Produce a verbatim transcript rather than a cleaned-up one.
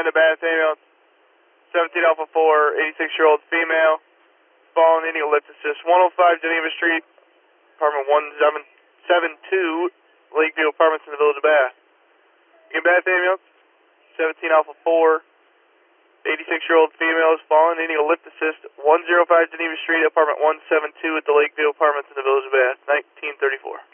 nine to Bath ambulance. seventeen Alpha four, eighty-six-year-old female. Fallen, needing a lift assist. one oh five Geneva Street, apartment one seven seven two, Lakeview Apartments in the Village of Bath. You get Bath ambulance. seventeen Alpha four, eighty-six-year-old female is fallen, needing a lift assist. one oh five Geneva Street, apartment one seven two at the Lakeview Apartments in the Village of Bath. nineteen thirty-four.